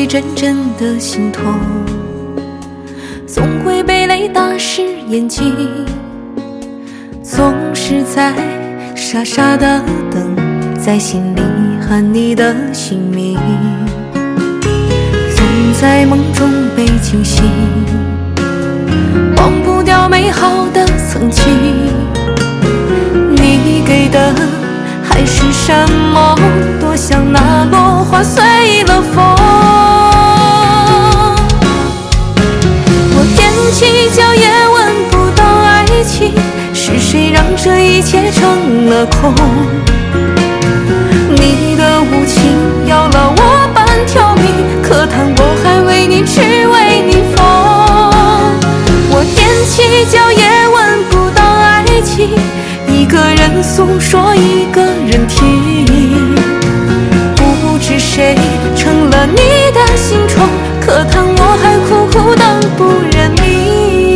会真正的心痛，总会被雷打湿眼睛，总是在傻傻的等，在心里喊你的姓名，总在梦中被惊醒，忘不掉美好的曾经。你给的还是什么？多想那落花随了风。我踮起脚也闻不到爱情，是谁让这一切成了空？你的无情要了我半条命，可叹我还为你痴为你疯。我踮起脚也闻不到爱情，一个人诉说一个人听，不知谁成了你的心虫，可叹我还苦苦等不认命。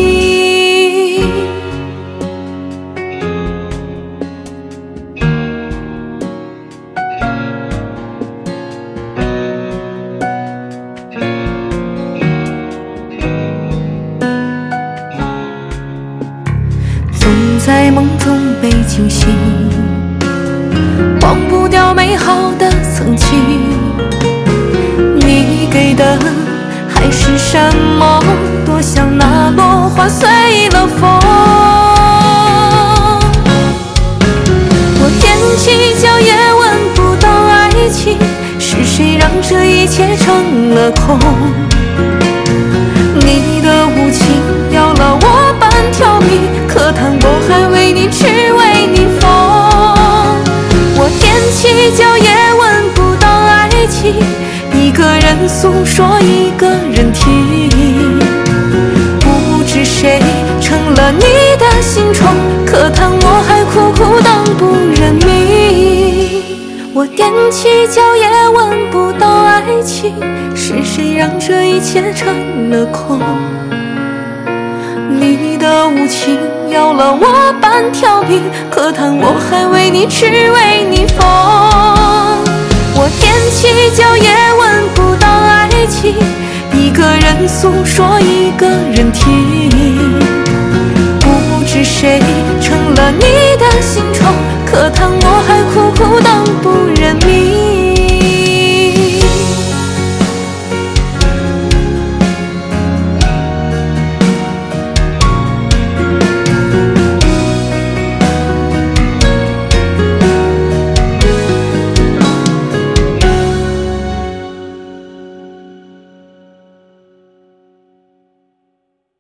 总在梦中被惊醒，忘不掉美好的曾经。你给的还是什么？多想那落花随了风。我踮起脚也闻不到爱情，是谁让这一切成了空？你的无情要了我半条命，可叹我还为你痴为你疯。我踮起脚也闻不到爱情，一个人诉说一个人听，不知谁成了你的心虫，可叹我还苦苦等不认命。我踮起脚也闻不到爱情，是谁让这一切成了空？你的无情要了我半条命，可叹我还为你痴为你疯。我踮起脚也闻不到爱情，一个人诉说一个人听，不知谁